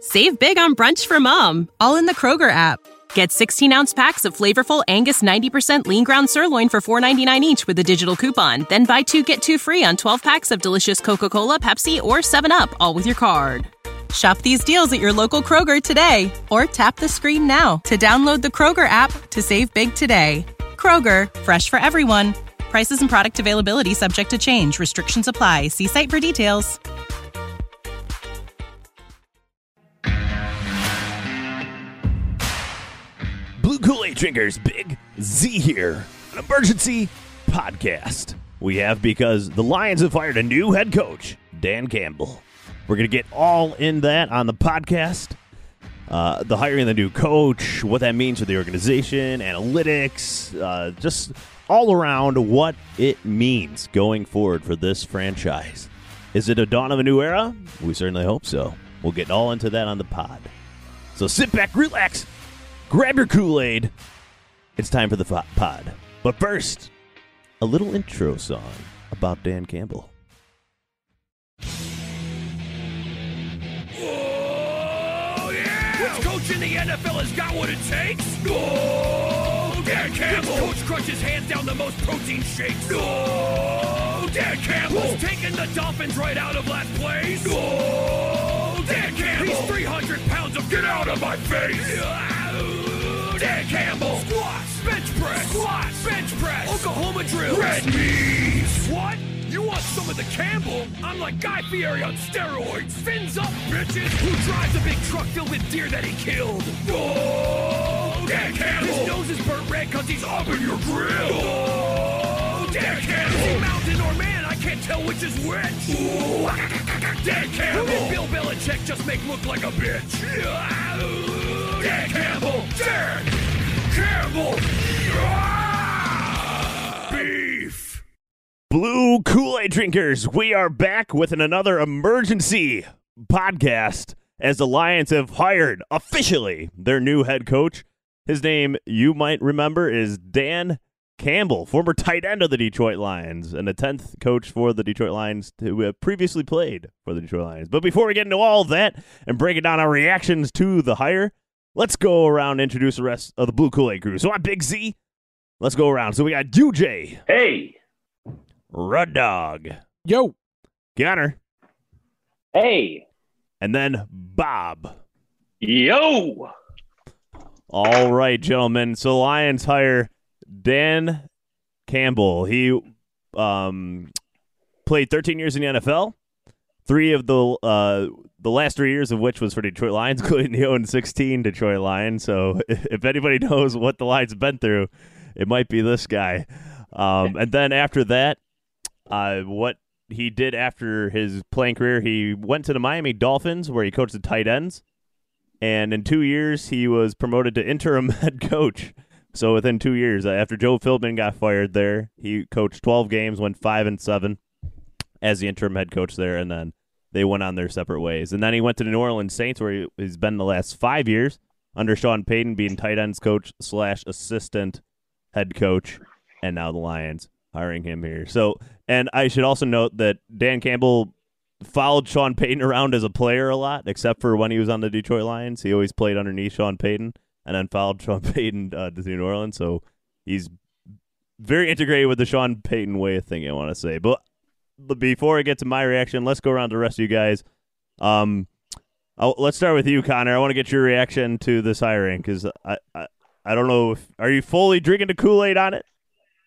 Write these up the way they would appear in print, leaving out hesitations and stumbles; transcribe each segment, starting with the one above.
Save big on brunch for mom, all in the Kroger app. Get 16-ounce packs of flavorful Angus 90% lean ground sirloin for $4.99 each with a digital coupon. Then buy 2, get 2 free on 12 packs of delicious Coca-Cola, Pepsi, or 7-Up, all with your card. Shop these deals at your local Kroger today, or tap the screen now to download the Kroger app to save big today. Kroger, fresh for everyone. Prices and product availability subject to change. Restrictions apply. See site for details. Blue Kool-Aid drinkers, Big Z here. An emergency podcast we have because the Lions have hired a new head coach, Dan Campbell. We're going to get all in that on the podcast. The hiring of the new coach, what that means for the organization, analytics, just all around what it means going forward for this franchise. Is it a dawn of a new era? We certainly hope so. We'll get all into that on the pod. So sit back, relax, grab your Kool-Aid. It's time for the pod. But first, a little intro song about Dan Campbell. Oh, yeah! Which coach in the NFL has got what it takes? Oh, Dan Campbell! Which coach crunches hands down the most protein shakes? Oh, Dan Campbell! Who's taking the Dolphins right out of last place? Oh, Dan Campbell! He's 300 pounds of get out of my face! Dan Campbell! Squats! Bench press! Squats! Bench press! Oklahoma drills! Red knees! What? You want some of the Campbell? I'm like Guy Fieri on steroids. Fins up, bitches! Who drives a big truck filled with deer that he killed? Oh, Dan Campbell! His nose is burnt red cause he's up in your grill! Oh, Dan Campbell! Is he mountain or man? I can't tell which is which! Ooh, Dan Campbell! Who did Bill Belichick just make look like a bitch? Dan Campbell! Dan Campbell! Beef! Blue Kool-Aid drinkers, we are back with another emergency podcast as the Lions have hired officially their new head coach. His name, you might remember, is Dan Campbell, former tight end of the Detroit Lions and the 10th coach for the Detroit Lions who have previously played for the Detroit Lions. But before we get into all that and breaking down our reactions to the hire, let's go around and introduce the rest of the Blue Kool-Aid crew. So I'm Big Z. Let's go around. So we got UJ. Hey. Rud Dog. Yo. Gunner. Hey. And then Bob. Yo. All right, gentlemen. So Lions hire Dan Campbell. He played 13 years in the NFL. 3 of the last 3 years of which was for Detroit Lions, including the 0-16 Detroit Lions. So if anybody knows what the Lions have been through, it might be this guy. And then after that, what he did after his playing career, he went to the Miami Dolphins where he coached the tight ends. And in 2 years, he was promoted to interim head coach. So within 2 years, after Joe Philbin got fired there, he coached 12 games, went 5-7 as the interim head coach there, and then they went on their separate ways. And then he went to the New Orleans Saints where he's been the last 5 years under Sean Payton, being tight ends coach / assistant head coach, and now the Lions hiring him here. So, and I should also note that Dan Campbell followed Sean Payton around as a player a lot, except for when he was on the Detroit Lions. He always played underneath Sean Payton and then followed Sean Payton to New Orleans. So he's very integrated with the Sean Payton way of thinking, I want to say. But before I get to my reaction, let's go around to the rest of you guys. Let's start with you, Connor. I want to get your reaction to this hiring because I don't know are you fully drinking the Kool-Aid on it?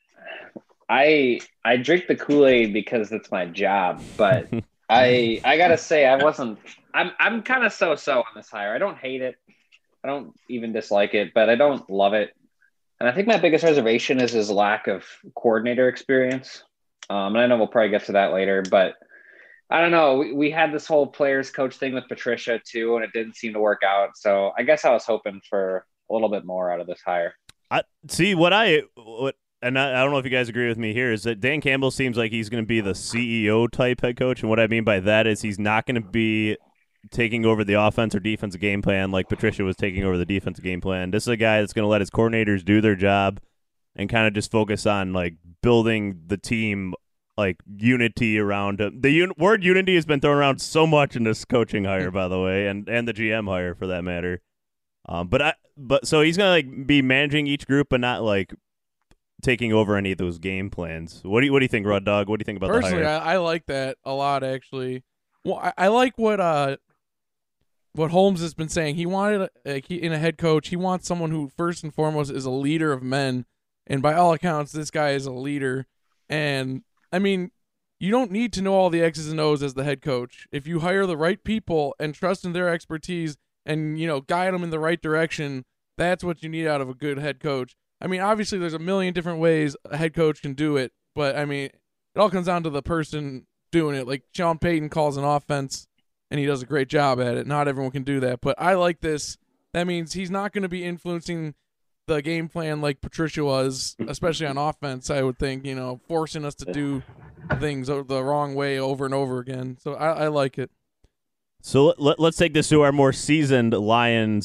I drink the Kool-Aid because it's my job, but I gotta say I'm kind of so-so on this hire. I don't hate it. I don't even dislike it, but I don't love it. And I think my biggest reservation is his lack of coordinator experience. And I know we'll probably get to that later, but I don't know. We had this whole players coach thing with Patricia too, and it didn't seem to work out. So I guess I was hoping for a little bit more out of this hire. I don't know if you guys agree with me here, is that Dan Campbell seems like he's going to be the CEO type head coach. And what I mean by that is he's not going to be taking over the offense or defensive game plan like Patricia was taking over the defensive game plan. This is a guy that's going to let his coordinators do their job and kind of just focus on like building the team like unity around him. The word unity has been thrown around so much in this coaching hire, by the way, and the GM hire for that matter. But so he's gonna like be managing each group, but not like taking over any of those game plans. What do you think, Rod Dog? What do you think about Personally, the hire? I like that a lot, actually. Well, I like what Holmes has been saying. He wanted in a head coach, he wants someone who first and foremost is a leader of men, and by all accounts, this guy is a leader. And I mean, you don't need to know all the X's and O's as the head coach. If you hire the right people and trust in their expertise and guide them in the right direction, that's what you need out of a good head coach. I mean, obviously, there's a million different ways a head coach can do it, but I mean, it all comes down to the person doing it. Like Sean Payton calls an offense, and he does a great job at it. Not everyone can do that, but I like this. That means he's not going to be influencing the game plan like Patricia was, especially on offense, I would think, forcing us to do things the wrong way over and over again. So I like it. So let's take this to our more seasoned Lions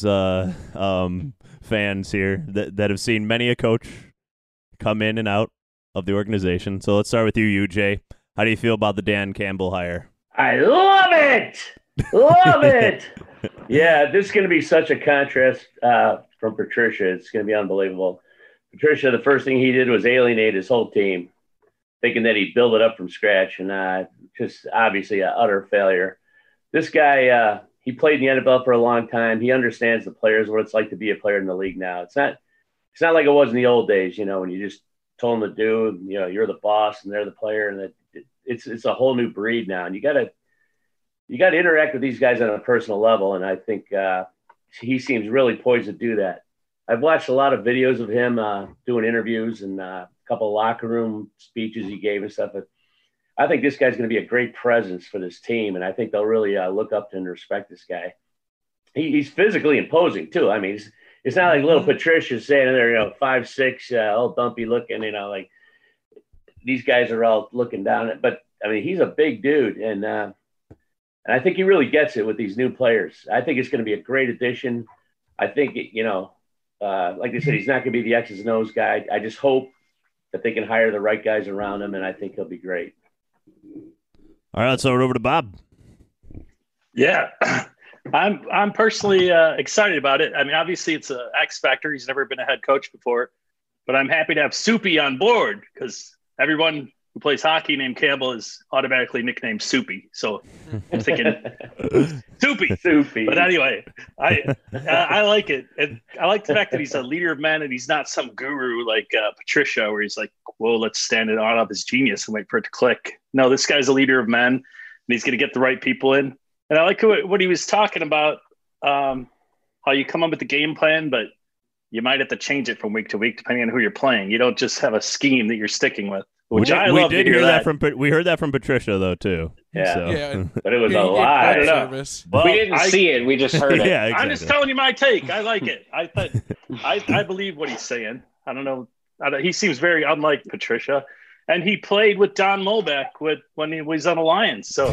fans here that have seen many a coach come in and out of the organization. So let's start with you, UJ. How do you feel about the Dan Campbell hire? I love it. Love it. Yeah, this is going to be such a contrast from Patricia. It's going to be unbelievable. Patricia, the first thing he did was alienate his whole team, thinking that he'd build it up from scratch, and just obviously an utter failure. This guy, he played in the NFL for a long time. He understands the players, what it's like to be a player in the league now. It's not like it was in the old days, when you just told them to do, you're the boss and they're the player, and it's a whole new breed now. And you got to interact with these guys on a personal level, and I think he seems really poised to do that. I've watched a lot of videos of him doing interviews and a couple of locker room speeches he gave and stuff. But I think this guy's going to be a great presence for this team, and I think they'll really look up to and respect this guy. He's physically imposing too. I mean, it's not like little Patricia standing there, 5'6", all dumpy looking, like these guys are all looking down at. But I mean, he's a big dude, and I think he really gets it with these new players. I think it's going to be a great addition. I think like I said, he's not going to be the X's and O's guy. I just hope that they can hire the right guys around him, and I think he'll be great. All right, let's throw it over to Bob. Yeah, I'm personally excited about it. I mean, obviously it's an X factor. He's never been a head coach before, but I'm happy to have Soupy on board because everyone who plays hockey named Campbell is automatically nicknamed Soupy. So I'm thinking Soupy. But anyway, I like it. And I like the fact that he's a leader of men and he's not some guru like Patricia, where he's like, whoa, let's stand it on up his genius and wait for it to click. No, this guy's a leader of men and he's going to get the right people in. And I like what he was talking about, how you come up with the game plan, but you might have to change it from week to week depending on who you're playing. You don't just have a scheme that you're sticking with. Which I love to hear that. We heard that from Patricia though too. Yeah, so. Yeah, but it was a lie. I don't know. Well, we didn't see it; we just heard it. Yeah, exactly. I'm just telling you my take. I like it. I believe what he's saying. I don't know. He seems very unlike Patricia, and he played with Don Molbeck when he was on the Lions. So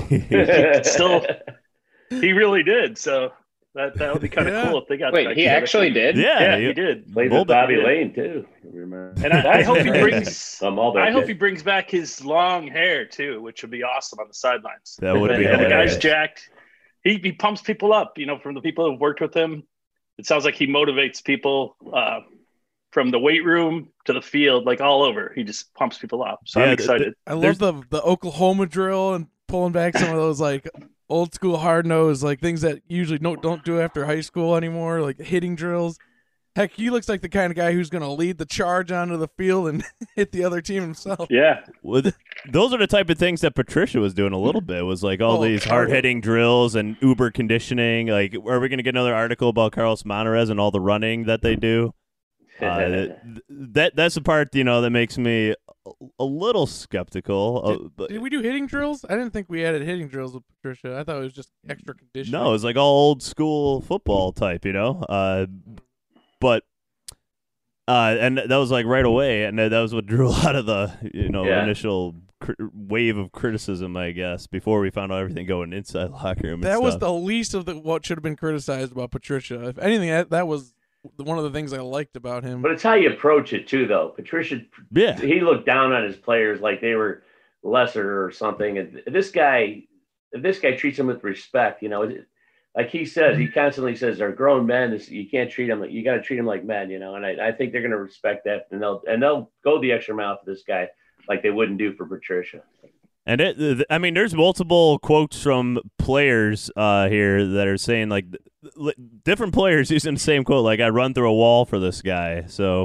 he really did. So that would be kind of cool if they got. Wait, he actually did? Yeah, he did. Played with Bobby Lane too. Remember? And I hope he brings. I hope he brings back his long hair too, which would be awesome on the sidelines. That would be. The guy's jacked. He pumps people up. From the people who've worked with him, it sounds like he motivates people from the weight room to the field, like all over. He just pumps people up. So I'm excited. I love the Oklahoma drill and pulling back some of those like old school hard nose, like things that usually don't do after high school anymore, like hitting drills. Heck, he looks like the kind of guy who's going to lead the charge onto the field and hit the other team himself. Yeah. Those are the type of things that Patricia was doing a little bit, was like all these hard-hitting drills and uber conditioning. Like, are we going to get another article about Carlos Monarez and all the running that they do? That's the part, that makes me a little skeptical. Did we do hitting drills? I didn't think we added hitting drills with Patricia. I thought it was just extra conditioning. No, it was like all old school football type, But and that was like right away, and that was what drew a lot of the initial wave of criticism, I guess, before we found out everything going inside the locker room. That was the least of what should have been criticized about Patricia. If anything, that was one of the things I liked about him. But it's how you approach it too, though. Patricia, he looked down on his players like they were lesser or something. And if this guy treats him with respect, like he says, he constantly says they're grown men. You can't treat them. You got to treat them like men, And I think they're going to respect that, and they'll go the extra mile for this guy, like they wouldn't do for Patricia. And there's multiple quotes from players here that are saying like different players using the same quote. Like, I run through a wall for this guy. So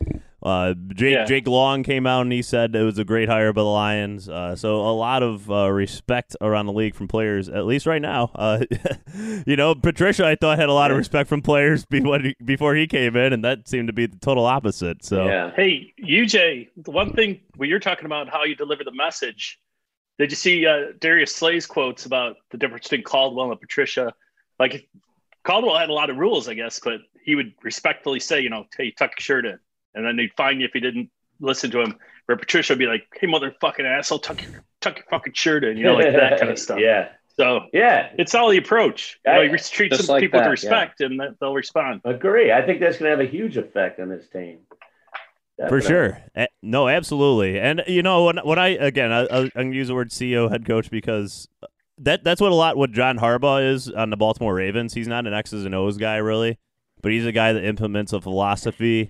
Jake Long came out and he said it was a great hire by the Lions. So a lot of respect around the league from players, at least right now. Patricia, I thought, had a lot of respect from players before he came in, and that seemed to be the total opposite. So yeah. Hey, UJ, the one thing when you're talking about how you deliver the message, did you see Darius Slay's quotes about the difference between Caldwell and Patricia? Like, Caldwell had a lot of rules, I guess, but he would respectfully say, hey, tuck your shirt in. And then they'd fine you if you didn't listen to him. Where Patricia would be like, hey, motherfucking asshole, tuck your fucking shirt in, like that kind of stuff. Yeah. So, yeah, it's all the approach. You treat some like people that, with respect, and they'll respond. Agree. I think that's going to have a huge effect on this team. For sure. No, absolutely. And, when I'm going to use the word CEO, head coach, because that's what John Harbaugh is on the Baltimore Ravens. He's not an X's and O's guy, really, but he's a guy that implements a philosophy.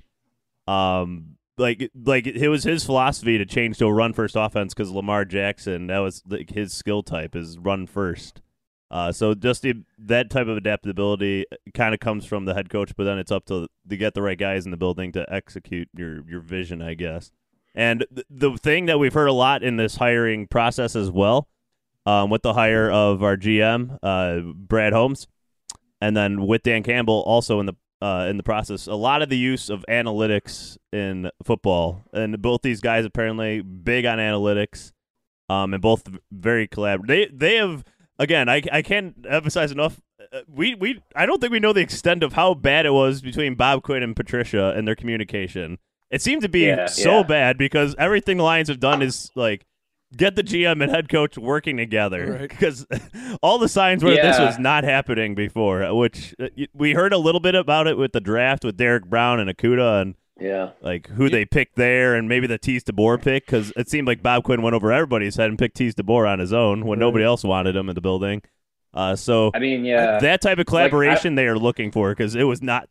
Like it was his philosophy to change to a run-first offense because Lamar Jackson, that was his skill type, is run first. So just that type of adaptability kind of comes from the head coach, but then it's up to get the right guys in the building to execute your vision, I guess. And the thing that we've heard a lot in this hiring process as well, with the hire of our GM, Brad Holmes, and then with Dan Campbell also in the process, a lot of the use of analytics in football, and both these guys apparently big on analytics, and both very collaborative. They have. Again, I can't emphasize enough. I don't think we know the extent of how bad it was between Bob Quinn and Patricia and their communication. It seemed to be so bad because everything the Lions have done is like get the GM and head coach working together. Right. Because all the signs were this was not happening before. Which we heard a little bit about it with the draft with Derek Brown and Okudah and. Yeah, like who they picked there, and maybe the Tease DeBoer pick, because it seemed like Bob Quinn went over everybody's head and picked Tease DeBoer on his own when nobody else wanted him in the building. So that type of collaboration they are looking for, because it was not.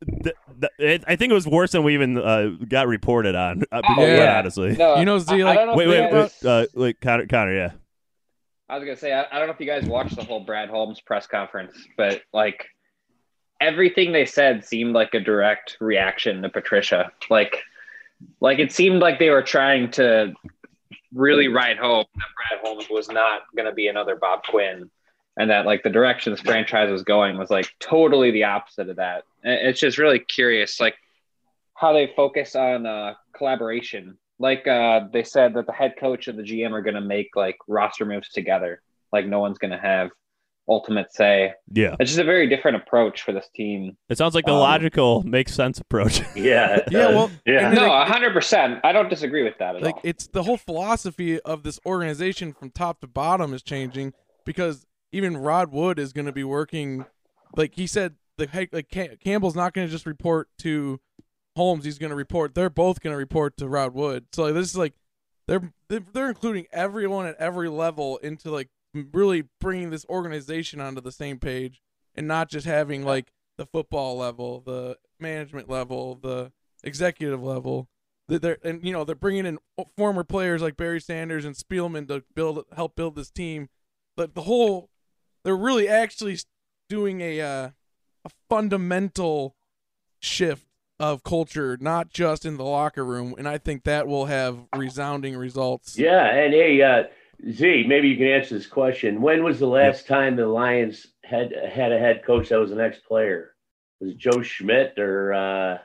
I think it was worse than we even got reported on. Honestly, no, Z, wait, Connor, yeah. I was gonna say I don't know if you guys watched the whole Brad Holmes press conference, but like. Everything they said seemed like a direct reaction to Patricia. Like it seemed like they were trying to really write home that Brad Holmes was not going to be another Bob Quinn, and that like the direction this franchise was going was like totally the opposite of that. And it's just really curious, like how they focus on collaboration. Like they said that the head coach and the GM are going to make like roster moves together. Like no one's going to have ultimate say. Yeah, it's just a very different approach for this team. It sounds like the logical, makes sense approach. Yeah. No, 100%. I don't disagree with that at all. It's the whole philosophy of this organization from top to bottom is changing, because even Rod Wood is going to be working. Like he said, Campbell's not going to just report to Holmes. He's going to report. They're both going to report to Rod Wood. So this is like they're including everyone at every level into like really bringing this organization onto the same page, and not just having like the football level, the management level, the executive level. They're bringing in former players like Barry Sanders and Spielman to help build this team. But they're really actually doing a fundamental shift of culture, not just in the locker room, and I think that will have resounding results. Yeah, and hey, Z, maybe you can answer this question. When was the last time the Lions had a head coach that was an ex-player? Was it Joe Schmidt or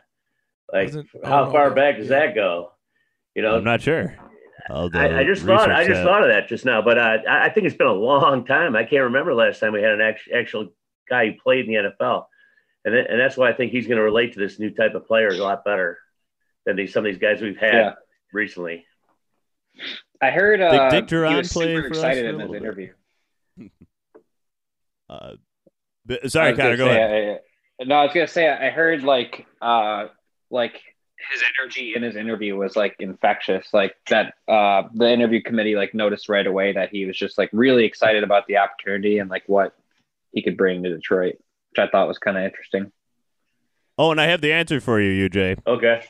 how far back does that go? I'm not sure. I just thought of that just now, but I think it's been a long time. I can't remember last time we had an actual guy who played in the NFL, and that's why I think he's going to relate to this new type of player a lot better than some of these guys we've had recently. I heard Dick Duran he was super excited in his bit. interview. Sorry, Connor, go ahead. I was gonna say I heard like his energy in his interview was like infectious. Like that, the interview committee like noticed right away that he was just like really excited about the opportunity and like what he could bring to Detroit, which I thought was kind of interesting. Oh, and I have the answer for you, UJ. Okay.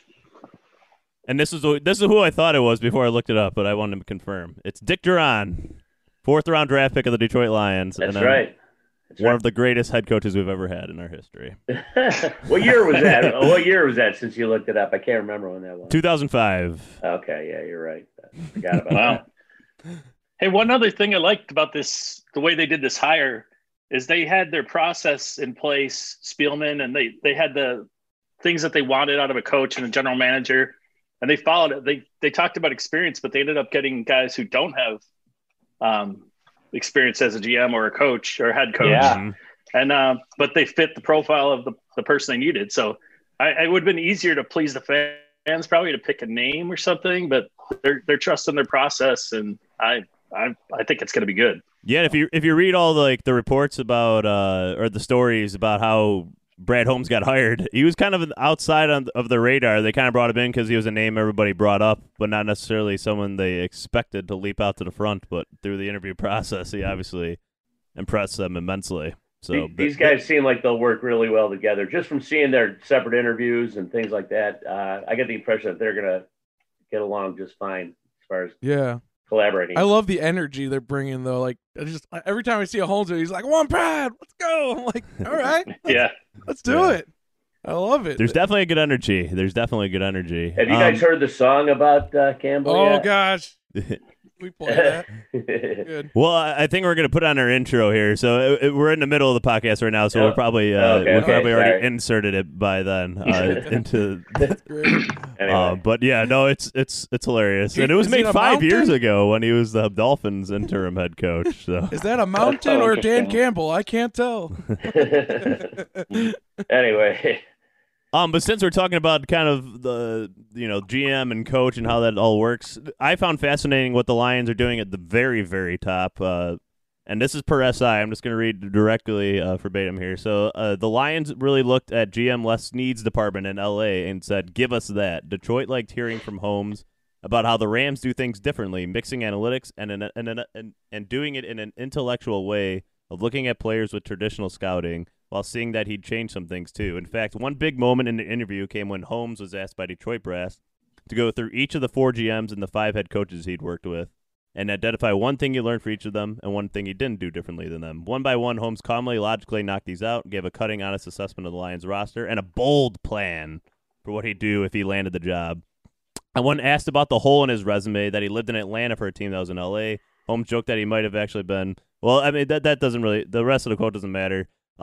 And this is who I thought it was before I looked it up, but I wanted to confirm. It's Dick Duran, 4th-round draft pick of the Detroit Lions. That's and right. One of the greatest head coaches we've ever had in our history. What year was that? What year was that since you looked it up? I can't remember when that was. 2005. Okay, yeah, you're right. I forgot about that. Hey, one other thing I liked about this, the way they did this hire, is they had their process in place, Spielman, and they had the things that they wanted out of a coach and a general manager, and they followed it. They talked about experience, but they ended up getting guys who don't have experience as a GM or a coach or head coach. Yeah. And but they fit the profile of the person they needed. So I would have been easier to please the fans probably to pick a name or something, but they're trusting their process, and I think it's going to be good. Yeah, if you read all the reports about or the stories about how Brad Holmes got hired, he was kind of outside of the radar. They kind of brought him in because he was a name everybody brought up, but not necessarily someone they expected to leap out to the front. But through the interview process, he obviously impressed them immensely. So these guys seem like they'll work really well together. Just from seeing their separate interviews and things like that, I get the impression that they're going to get along just fine as far as collaborating. I love the energy they're bringing, though. Like, every time I see a Holmes, he's like, "Come on, Brad, let's go." I'm like, "All right, let's do it." I love it. There's definitely a good energy. Have you guys heard the song about Campbell? Oh yet? Gosh, we play that. Good. Well, I think we're going to put on our intro here. So we're in the middle of the podcast right now, so we'll probably probably already inserted it by then into. That's great. Anyway. But yeah, no, it's hilarious, and it was made 5 years ago when he was the Dolphins interim head coach. So is that a mountain or Dan Campbell? I can't tell. Anyway. But since we're talking about kind of the GM and coach and how that all works, I found fascinating what the Lions are doing at the very, very top. And this is per SI. I'm just going to read directly verbatim here. So the Lions really looked at GM Les Snead's department in L.A. and said, "Give us that." Detroit liked hearing from Holmes about how the Rams do things differently, mixing analytics and doing it in an intellectual way of looking at players with traditional scouting, while seeing that he'd changed some things too. In fact, one big moment in the interview came when Holmes was asked by Detroit Brass to go through each of the 4 GMs and the 5 head coaches he'd worked with and identify one thing he learned for each of them and one thing he didn't do differently than them. One by one, Holmes calmly, logically knocked these out, gave a cutting, honest assessment of the Lions roster and a bold plan for what he'd do if he landed the job. And when asked about the hole in his resume that he lived in Atlanta for a team that was in L.A., Holmes joked that he might have actually been, well, I mean, that doesn't really, the rest of the quote doesn't matter.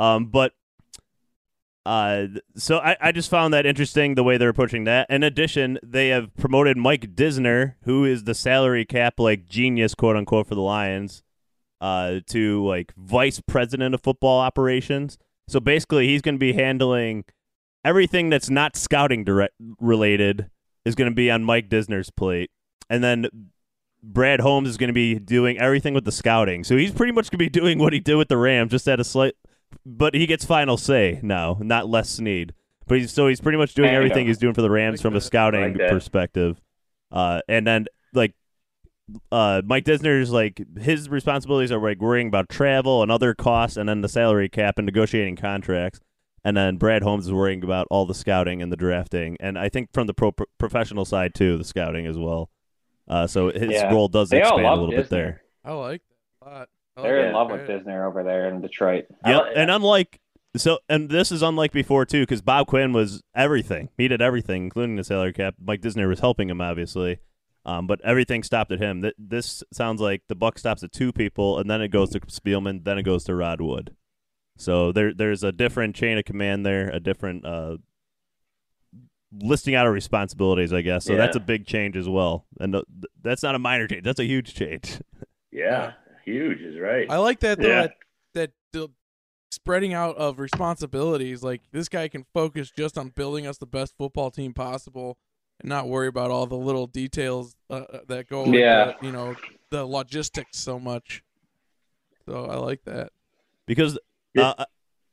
So I just found that interesting, the way they're approaching that. In addition, they have promoted Mike Disner, who is the salary cap genius, quote unquote, for the Lions, to vice president of football operations. So basically, he's going to be handling everything that's not scouting related is going to be on Mike Disner's plate, and then Brad Holmes is going to be doing everything with the scouting. So he's pretty much going to be doing what he did with the Rams, just at a slight. But he gets final say now, not Les Snead. But he's pretty much doing everything he's doing for the Rams from a scouting perspective. And then Mike Disner's his responsibilities are worrying about travel and other costs, and then the salary cap and negotiating contracts. And then Brad Holmes is worrying about all the scouting and the drafting, and I think from the professional side too, the scouting as well. So his role does expand a little bit there. I like that a lot. They're in love with Disner over there in Detroit. Yep, and this is unlike before too, because Bob Quinn was everything. He did everything, including the salary cap. Mike Disner was helping him, obviously, but everything stopped at him. This sounds like the buck stops at 2 people, and then it goes to Spielman, then it goes to Rod Wood. So there's a different chain of command there, a different listing out of responsibilities, I guess. So that's a big change as well, and that's not a minor change. That's a huge change. Yeah. Huge is right. I like that, though, that the spreading out of responsibilities. Like, this guy can focus just on building us the best football team possible and not worry about all the little details that go with the logistics so much. So I like that. Because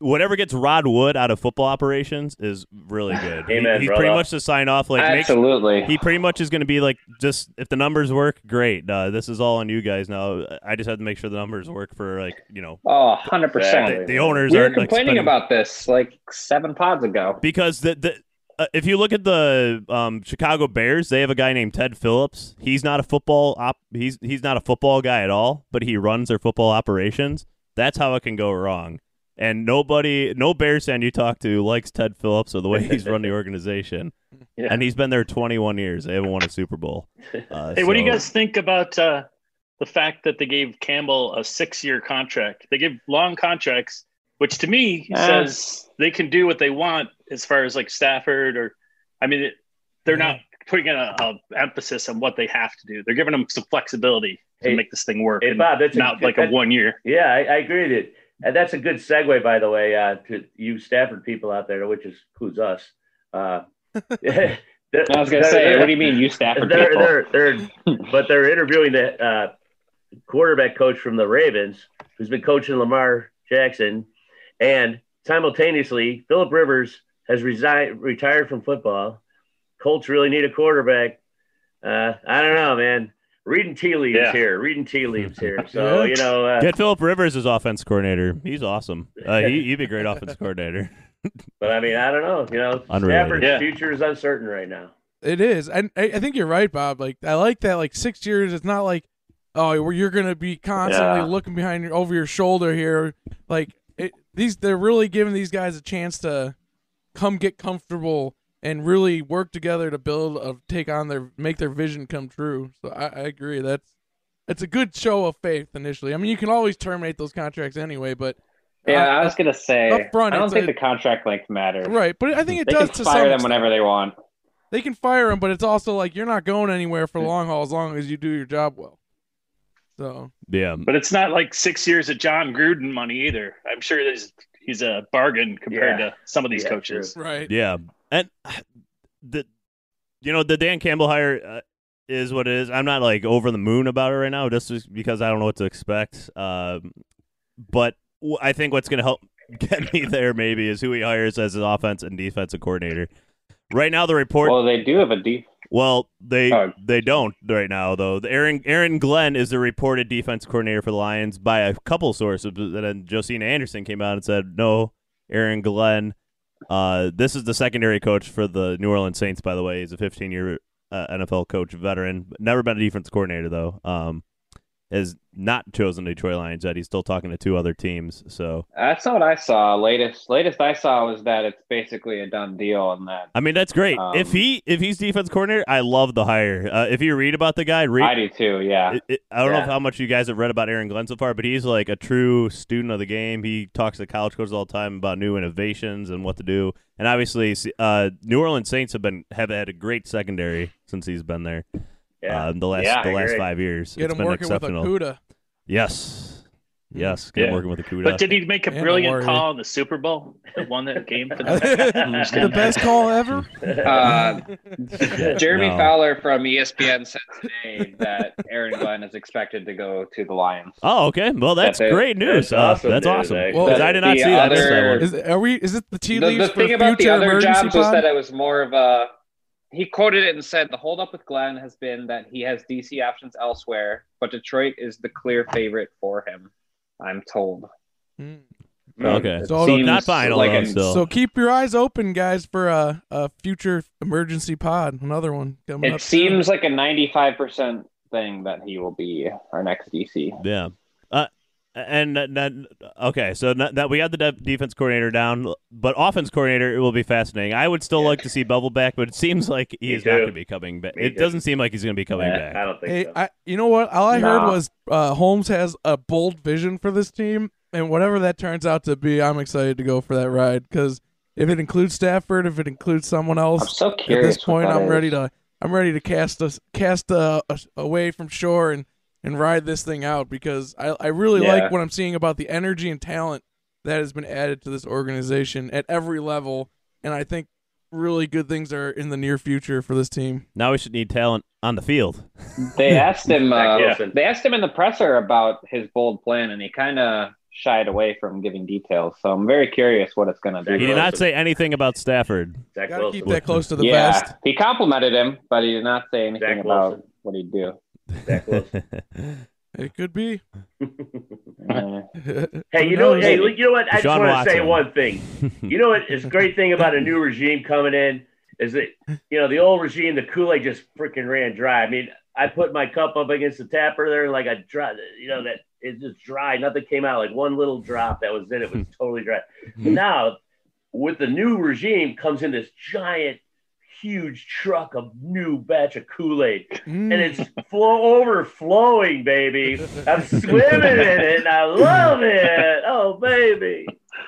whatever gets Rod Wood out of football operations is really good. Amen, he's brother. pretty much to sign off. Like, Absolutely. he pretty much is going to be like, just if the numbers work, great. This is all on you guys now. I just have to make sure the numbers work for, like, Oh, 100%. the owners We were aren't like, complaining spending- about this like 7 pods ago. because if you look at the Chicago Bears, they have a guy named Ted Phillips. He's not a football he's not a football guy at all, but he runs their football operations. That's how it can go wrong. And no Bears fan you talk to likes Ted Phillips or the way he's run the organization. Yeah. And he's been there 21 years. They haven't won a Super Bowl. Hey, what do you guys think about the fact that they gave Campbell a 6-year contract? They give long contracts, which to me says they can do what they want as far as like Stafford they're not putting in a emphasis on what they have to do. They're giving them some flexibility to make this thing work. Hey, and Bob, that's not like a 1 year. Yeah, I agree with it. And that's a good segue, by the way, to you Stafford people out there, which includes us. I was going to say, what do you mean, you Stafford people? They're interviewing the quarterback coach from the Ravens, who's been coaching Lamar Jackson, and simultaneously, Phillip Rivers has retired from football. Colts really need a quarterback. I don't know, man. Reading tea leaves here. So, get Phillip Rivers as offense coordinator. He's awesome. He'd be a great offense coordinator. But, I don't know. Unrelated. Stafford's future is uncertain right now. It is. And I think you're right, Bob. Like, I like that, like, 6 years, it's not like, oh, you're going to be constantly looking over your shoulder here. Like, they're really giving these guys a chance to come get comfortable and really work together to make their vision come true. So I agree. It's a good show of faith initially. I mean, you can always terminate those contracts anyway, but I was gonna say, up front, I don't think the contract length matters. Right, but I think it they does can to fire some them extent. whenever they want. They can fire them, but it's also like you're not going anywhere for the long haul as long as you do your job well. So yeah, but it's not like 6 years of John Gruden money either. I'm sure he's a bargain compared to some of these coaches. True. right, yeah, and the Dan Campbell hire is what it is. I'm not like over the moon about it right now, just because I don't know what to expect. But I think what's going to help get me there maybe is who he hires as his offense and defensive coordinator. Right now, the report. Well, they do have a Well, they don't right now though. Aaron Glenn is the reported defense coordinator for the Lions by a couple sources. And then Josina Anderson came out and said, no, Aaron Glenn. This is the secondary coach for the New Orleans Saints, by the way. He's a 15-year NFL coach, veteran. Never been a defense coordinator though. Has not chosen the Detroit Lions yet. He's still talking to 2 other teams. So that's not what I saw. Latest I saw was that it's basically a done deal, and that I mean that's great. If he's defense coordinator, I love the hire. If you read about the guy, I do too. Yeah. I don't know how much you guys have read about Aaron Glenn so far, but he's like a true student of the game. He talks to college coaches all the time about new innovations and what to do. And obviously, New Orleans Saints have had a great secondary since he's been there. Yeah. The last 5 years. get It's him been working exceptional. with Akuda. Yes. Get him working with Akuda. But did he make a And brilliant Warrior. call in the Super Bowl that won that game for them? The best call ever. Jeremy No. Fowler from ESPN said today that Aaron Glenn is expected to go to the Lions. Oh, okay. Well, that's That's it. great news. That's awesome That's news, awesome. actually. Well, 'Cause I did not the see that. I missed that other- one. Is it the tea The leaves thing for about the future other emergency jobs was pod? that it was more of a. He quoted it and said the holdup with Glenn has been that he has DC options elsewhere, but Detroit is the clear favorite for him. I'm told. Hmm. Okay. It So seems not final, like though, an- still. So keep your eyes open, guys, for a future emergency pod. Another one coming up. It seems like a 95% thing that he will be our next DC. Yeah. Okay, so that we got the defense coordinator down, but offense coordinator, it will be fascinating. I would still like to see Bubble back, but it seems like he is not too. going to be coming back. Me It too. doesn't seem like he's going to be coming I back. don't think Hey, so. you know what? All I heard Nah. was Holmes has a bold vision for this team, and whatever that turns out to be, I'm excited to go for that ride. Because if it includes Stafford, if it includes someone I'm else, so at curious. this point, what that I'm ready to cast away from shore and ride this thing out, because I really Yeah. like what I'm seeing about the energy and talent that has been added to this organization at every level, and I think really good things are in the near future for this team. Now we should need talent on the field. They asked him. Zach Wilson. They asked him in the presser about his bold plan, and he kind of shied away from giving details. So I'm very curious what it's going to He be. did not say anything about Stafford. Zach Gotta Wilson. keep that close to the Yeah, vest. he complimented him, but he did not say anything Zach about Wilson. what he'd do. Zach Wilson. It could be. Hey, Who you know, knows? hey, you know what? I just Deshaun want to say Watson. one thing. You know what is a great thing about a new regime coming in is that, you know, the old regime, the Kool-Aid just freaking ran dry. I mean, I put my cup up against the tapper there, like a dry, you know, that it's just dry. Nothing came out, like one little drop that was in it was totally dry. Now, with the new regime comes in this giant, huge truck of new batch of Kool-Aid. And it's overflowing, baby. I'm swimming in it, and I love it. Oh, baby.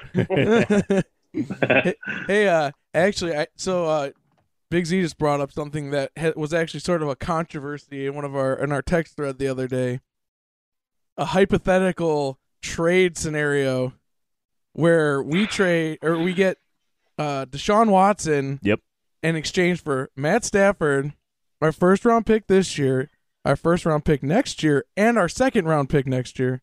Hey, actually, Big Z just brought up something that was actually sort of a controversy in our text thread the other day. A hypothetical trade scenario where we get Deshaun Watson. Yep. In exchange for Matt Stafford, our first round pick this year, our first round pick next year, and our second round pick next year.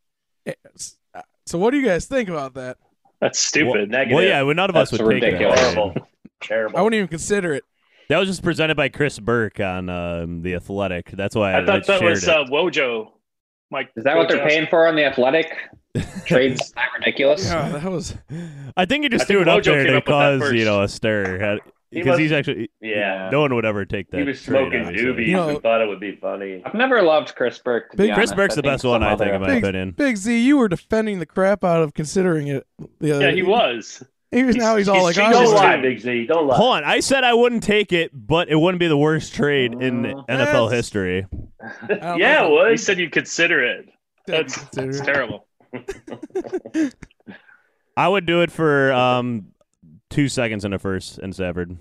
So what do you guys think about that? That's stupid. Negative. Well, yeah, none of us That's would take ridiculous. that. Terrible. Terrible. I wouldn't even consider it. That was just presented by Chris Burke on The Athletic. That's why I thought that shared was it. Wojo. Mike, Is that what they're paying for on the Athletic? Trades that ridiculous. Yeah, that was. I think he just I think threw it up Mojo there came to up with that cause, first. a stir. He Because must- he's actually, Yeah. no one would ever take that. He was trade, smoking obviously. doobies You know- and thought it would be funny. I've never loved Chris Burke. To be Chris honest. Burke's the best one, I think, in my Big, opinion. Big Z, you were defending the crap out of considering it the other Yeah, he was. He's all like, changed oh, his Don't lie, tune. Big Z. Don't lie. Hold on, I said I wouldn't take it, but it wouldn't be the worst trade in NFL That's- history. I don't Yeah, know it You would. said you'd consider it. That's Consider it. terrible. I would do it for 2 seconds in a first and Stafford.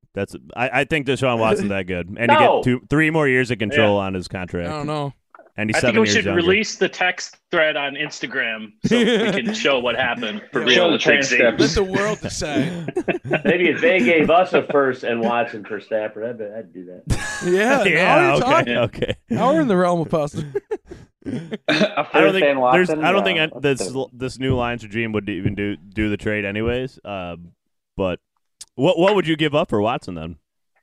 I think Deshaun Watson's that good, and No. you get 3 more years of control on his contract. I don't know. And he's I think 7 we years should younger. release the text thread on Instagram so we can show what happened for Yeah, real. show the with Big Z. transcript. Let the world decide. Maybe if they gave us a first and Watson for Stafford, I'd do that. Yeah, Yeah, now you're talking. okay. Now we're in the realm of possible. A I don't first think and Watson. I don't Yeah, think that's good. this new Lions regime would even do the trade anyways. But what would you give up for Watson then?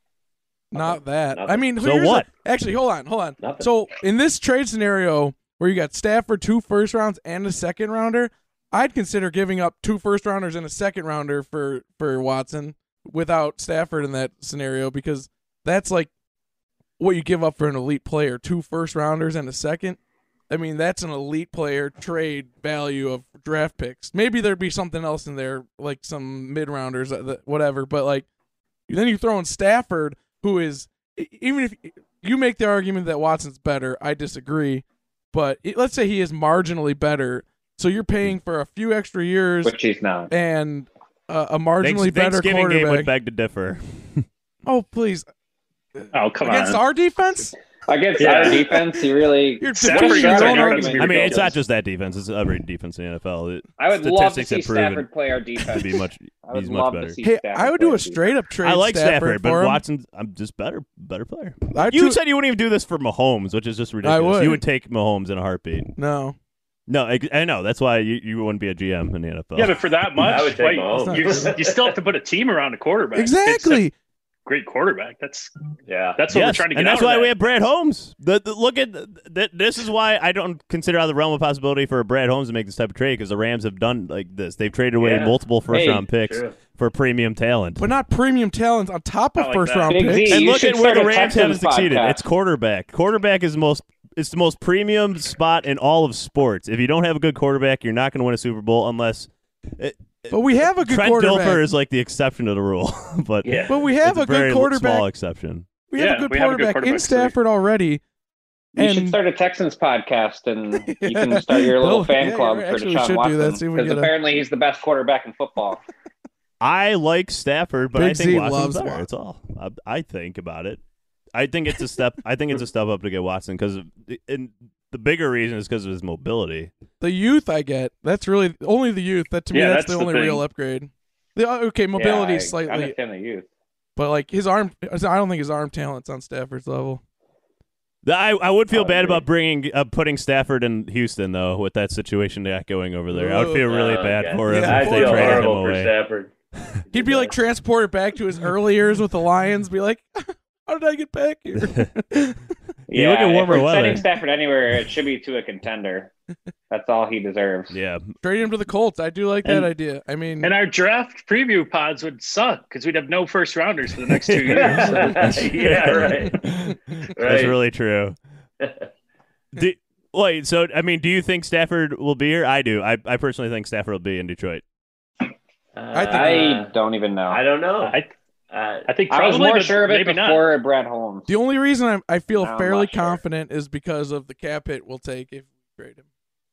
Not that. Nothing. I mean, So here's what? Actually, hold on. Nothing. So in this trade scenario where you got Stafford 2 first rounds and a second rounder, I'd consider giving up 2 first rounders and a second rounder for Watson without Stafford in that scenario, because that's like what you give up for an elite player: 2 first rounders and a second. I mean, that's an elite player trade value of draft picks. Maybe there'd be something else in there, like some mid rounders, whatever. But like, then you throw in Stafford, who is, even if you make the argument that Watson's better, I disagree. But let's say he is marginally better, so you're paying for a few extra years Which he's not. and a marginally better Thanksgiving game would quarterback. beg to differ. Oh, please! Oh, come Against on. our defense, Against Yeah. our defense, he really. you're Stafford defending got your our own defense argument. I mean, it's not ridiculous. just that defense; it's every defense in the NFL. I would love to Statistics see have proven Stafford play our to defense. be much. I would He's love much to better. see Hey, Stafford I would play do our a straight up trade. I like Stafford, but for him. Watson, I'm just better player. I'd You do- said you wouldn't even do this for Mahomes, which is just ridiculous. would. You would take Mahomes in a heartbeat. No. No, I know. That's why you wouldn't be a GM in the NFL. Yeah, but for that much, I would take wait, Mahomes. you still have to put a team around a quarterback. It's Exactly. a great quarterback. That's Yeah. what yes, we're trying to get and that's out of why that. we have Brad Holmes. Look at this is why I don't consider out of the realm of possibility for Brad Holmes to make this type of trade, because the Rams have done like this. They've traded away Yeah. multiple first round picks True. for premium talent. But not premium talent on top of I like first that. round Big picks. Z. And You look should at where start the a Rams haven't Texans succeeded. podcast. It's quarterback. Quarterback is it's the most premium spot in all of sports. If you don't have a good quarterback, you're not going to win a Super Bowl unless. But we have a good Trent quarterback. Dilfer is like the exception to the rule, but Yeah. But we have it's a good very quarterback. small exception. We have Yeah, a good we have a good quarterback in quarterback, Stafford already. You And should start a Texans podcast, and you can start your little No, fan yeah, club you're for actually Deshaun should do that, Watson, see if we because get a- apparently he's the best quarterback in football. I like Stafford, but I Big think Z Watson's loves better. Watson. It's all I think about it. I think it's a step. I think it's a step up to get Watson because, and the bigger reason is because of his mobility. the youth I get, that's really only the youth. That to me, Yeah, that's that's the the only thing. real upgrade. Okay, mobility is I slightly, understand the youth. but like his arm, I don't think his arm talent's on Stafford's level. I would feel I bad agree. about putting Stafford in Houston though, with that situation not going over there. I would feel really bad God. for him Yeah, if I they feel traded him horrible for away. Stafford. He'd be like transported back to his early years with the Lions. Be like, how did I get back here? You look at if warmer we're weather. sending Stafford anywhere, it should be to a contender. That's all he deserves. Yeah, Trade him to the Colts. I do like that And- idea. I mean, And our draft preview pods would suck because we'd have no first rounders for the next 2 years. So. Yeah, right. that's Right. really true. Wait, so I mean, do you think Stafford will be here? I do. I personally think Stafford will be in Detroit. I don't even know. I don't know. I think I probably, was more but sure of it maybe not. before Brad Holmes. the only reason I feel No, I'm fairly not sure. confident is because of the cap hit we'll take if we trade him.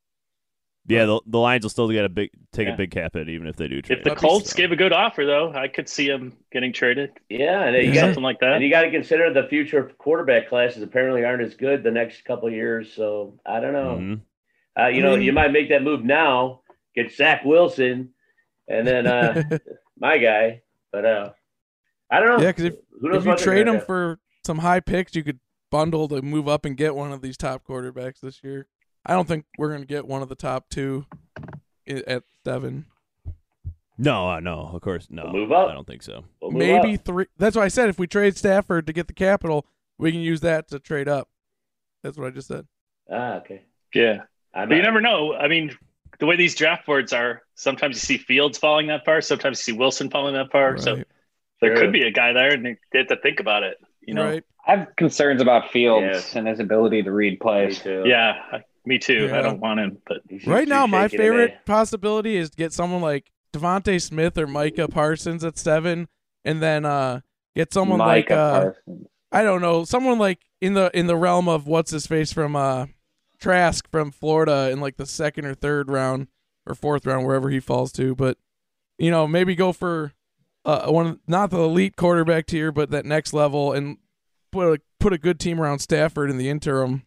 Yeah, the Lions will still get a big Yeah. cap hit even if they do trade. If the him, Colts so. gave a good offer, though, I could see him getting traded. Yeah, and or you got something like that. and you got to consider the future quarterback classes apparently aren't as good the next couple of years. So I don't know. Mhm. You might make that move now, get Zach Wilson, and then my guy. But I don't know. Yeah, because Who knows if you what they're trade gonna him do. for some high picks, you could bundle to move up and get one of these top quarterbacks this year. I don't think we're going to get one of the top two at 7. No, no, of course no. We'll move up. I don't think so. We'll move Maybe up. 3. That's why I said if we trade Stafford to get the capital, we can use that to trade up. That's what I just said. Okay. Yeah. I'm But you not- never know. I mean, the way these draft boards are, sometimes you see Fields falling that far, sometimes you see Wilson falling that far. So Right. there Sure. could be a guy there, and they have to think about it. You know? Right. I have concerns about Fields Yeah. and his ability to read Me plays. too. Yeah, me too. Yeah. I don't want him, but He's Right too now, my shaky favorite today. possibility is to get someone like Devontae Smith or Micah Parsons at 7, and then get someone Micah like Parsons. I don't know, someone like in the realm of what's his face from Trask from Florida in like the 2nd or 3rd round or 4th round, wherever he falls to. But maybe go for one, not the elite quarterback tier, but that next level, and put a good team around Stafford in the interim,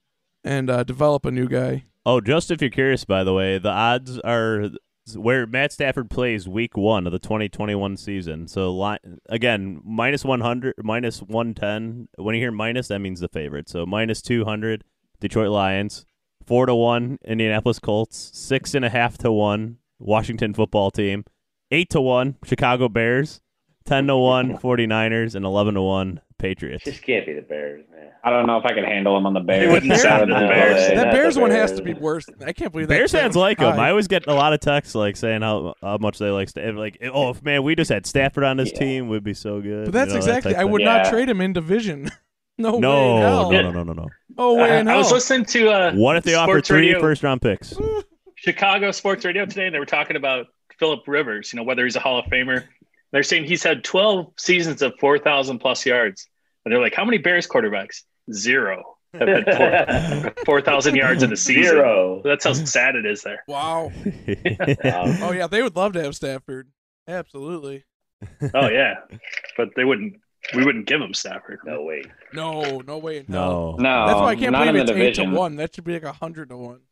and develop a new guy. Oh, just if you're curious, by the way, the odds are where Matt Stafford plays week 1 of the 2021 season. So, again, minus 100, minus 110. When you hear minus, that means the favorite. So, minus 200, Detroit Lions. 4-1, Indianapolis Colts. 6.5 to 1, Washington Football Team. 8 to 1, Chicago Bears. 10 to 1, 49ers, and 11 to 1, Patriots. Just can't be the Bears, man. I don't know if I could handle him on the Bears. It wouldn't sound No, the Bears. they- That not Bears the one has Bears. to be worse. I can't believe that. Bears fans like him. high. I always get a lot of texts like saying how much they like Stafford. Like, oh, if, man, we just had Stafford on this Yeah. team, we'd be so good. But that's You know, that exactly. type I thing. would not Yeah. trade him in division. No, way in No, hell. no. No way in I hell. was listening to What if they offer sports 3 radio, first-round picks? Chicago sports radio today, and they were talking about Phillip Rivers, whether he's a Hall of Famer. They're saying he's had 12 seasons of 4,000 plus yards. And they're like, how many Bears quarterbacks? 0 have been 4,000 yards in a season. 0. That's how sad it is there. Wow. Wow. Oh yeah, they would love to have Stafford. Absolutely. Oh yeah, but we wouldn't give him Stafford. No way. No way in hell. No. No, That's why I can't not believe in the it's 8 to division. 1. That should be like 100 to 1.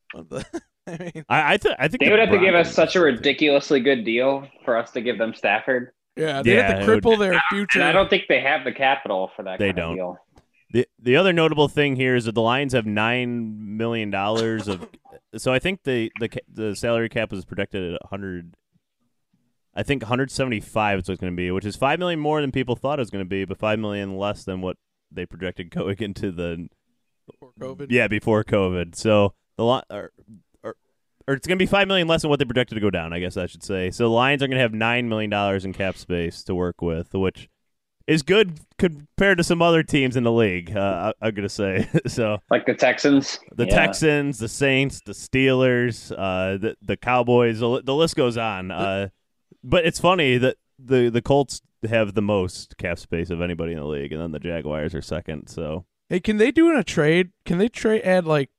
I mean, I think They the would have to give us Broncos- such a ridiculously good deal for us to give them Stafford. yeah, they have Yeah, to it would- cripple their And future. I don't think they have the capital for that They kind don't. of deal. The other notable thing here is that the Lions have $9 million of. So I think the salary cap was projected at 100. I think 175 is what it's going to be, which is $5 million more than people thought it was going to be, but $5 million less than what they projected going into the before COVID. before COVID. So the or it's going to be $5 million less than what they projected to go down, I guess I should say. So the Lions are going to have $9 million in cap space to work with, which is good compared to some other teams in the league. I'm going to say so. Like the Texans. The Yeah. Texans, the Saints, the Steelers, the Cowboys. The list goes on. But it's funny that the Colts have the most cap space of anybody in the league, and then the Jaguars are second. So Hey, can they do in a trade? Can they add like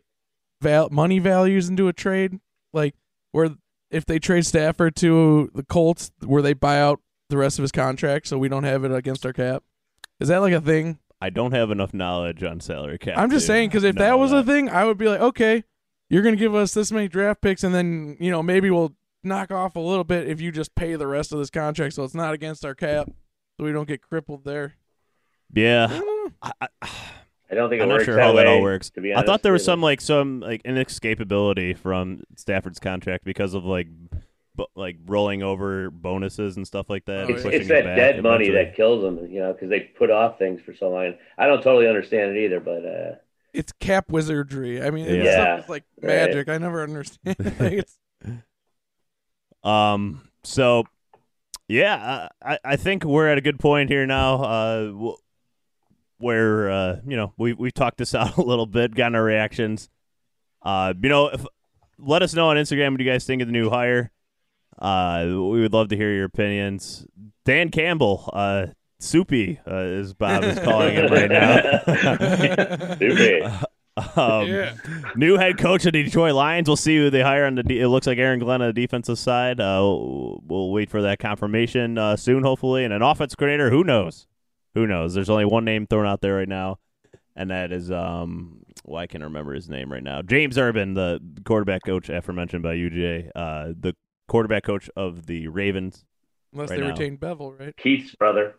money values into a trade? Like where if they trade Stafford to the Colts, where they buy out the rest of his contract, so we don't have it against our cap? Is that like a thing? I don't have enough knowledge on salary cap. I'm just to saying because if know that was a thing, I would be like, okay, you're gonna give us this many draft picks, and then maybe we'll knock off a little bit if you just pay the rest of this contract, so it's not against our cap, so we don't get crippled there. I Yeah. don't know. I don't think I'm it not works sure how that all way, works. to be I honest. thought there was either. some inescapability from Stafford's contract because of like rolling over bonuses and stuff like that. Oh, and yeah. pushing It's it that back dead money eventually. that kills them, because they put off things for so long. I don't totally understand it either, but It's cap wizardry. I mean, Yeah. it's stuff is like Right. magic. I never understand. It's So, yeah, I think we're at a good point here now. Where we've talked this out a little bit, gotten our reactions. Let us know on Instagram what you guys think of the new hire. We would love to hear your opinions. Dan Campbell, Soupy, as Bob is calling him right now. Stupid. Yeah. New head coach of the Detroit Lions. We'll see who they hire on it looks like Aaron Glenn on the defensive side. We'll wait for that confirmation soon, hopefully. And an offense coordinator, who knows? Who knows? There's only one name thrown out there right now, and that is I can't remember his name right now. James Urban, the quarterback coach aforementioned by UJ, the quarterback coach of the Ravens. Unless Right they now. retain Bevel, right? Keith's brother.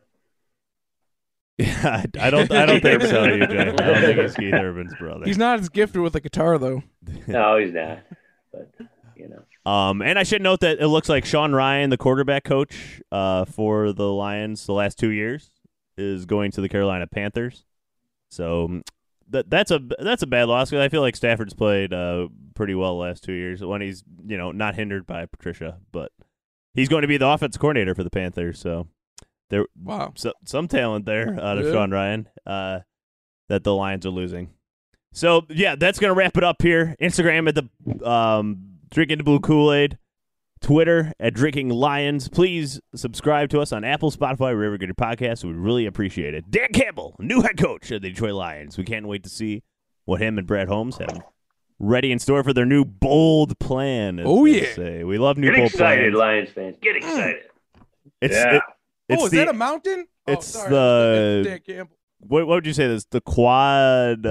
Yeah, I don't think so, UJ. I don't think it's Keith Urban's brother. He's not as gifted with a guitar, though. No, he's not. But And I should note that it looks like Sean Ryan, the quarterback coach for the Lions the last 2 years, is going to the Carolina Panthers. So that's a bad loss because I feel like Stafford's played pretty well the last 2 years when he's not hindered by Patricia, but he's going to be the offense coordinator for the Panthers. So there, Wow. some talent there out of Yeah. Sean Ryan that the Lions are losing. So yeah, that's gonna wrap it up here. Instagram at the Drinking the Blue Kool-Aid. Twitter at Drinking Lions. Please subscribe to us on Apple, Spotify, wherever you get your podcasts. We'd really appreciate it. Dan Campbell, new head coach of the Detroit Lions. We can't wait to see what him and Brad Holmes have ready in store for their new bold plan. As Oh, they yeah. say. We love new get bold excited, plans. Lions fans. Get excited. It's Yeah. it's Is the, that a mountain? it's sorry. the- Dan Campbell. what would you say this? The quad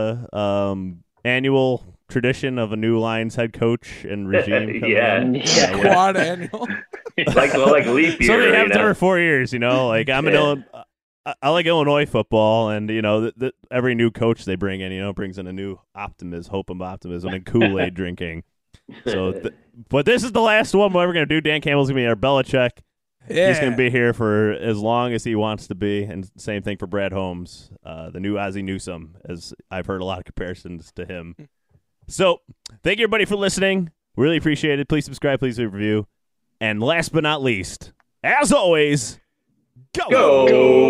annual tradition of a new Lions head coach and regime. coming Yeah. in? Yeah. Quad annual. like leap year. Somebody you happens know? every 4 years, Like I'm an I like Illinois football, and every new coach they bring in, brings in a new optimism, and Kool-Aid drinking. So, but this is the last one we're ever gonna do. Dan Campbell's gonna be our Belichick. Yeah. He's gonna be here for as long as he wants to be, and same thing for Brad Holmes, the new Ozzie Newsome, as I've heard a lot of comparisons to him. So, thank you everybody for listening. Really appreciate it. Please subscribe, please leave a review, and last but not least, as always, go.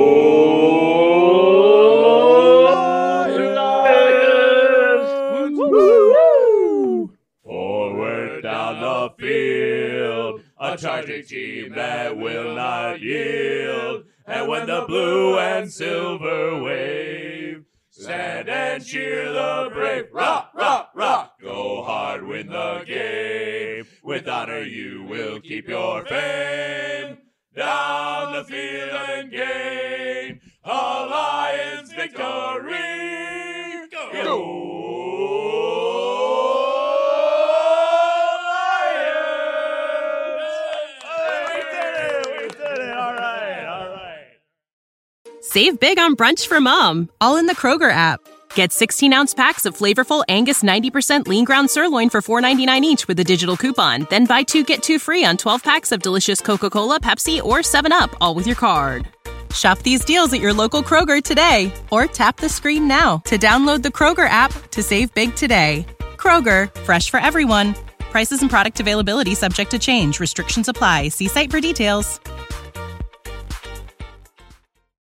Forward down the field, a charging team that will not yield. And when the blue and silver wave, stand and cheer the brave. Rock, rock, rock. Go hard, win the game. With honor you will keep your fame. Down the field and gain a Lions victory. Go! Save big on brunch for mom, all in the Kroger app. Get 16-ounce packs of flavorful Angus 90% lean ground sirloin for $4.99 each with a digital coupon. Then buy 2, get 2 free on 12 packs of delicious Coca-Cola, Pepsi, or 7-Up, all with your card. Shop these deals at your local Kroger today, or tap the screen now to download the Kroger app to save big today. Kroger, fresh for everyone. Prices and product availability subject to change. Restrictions apply. See site for details.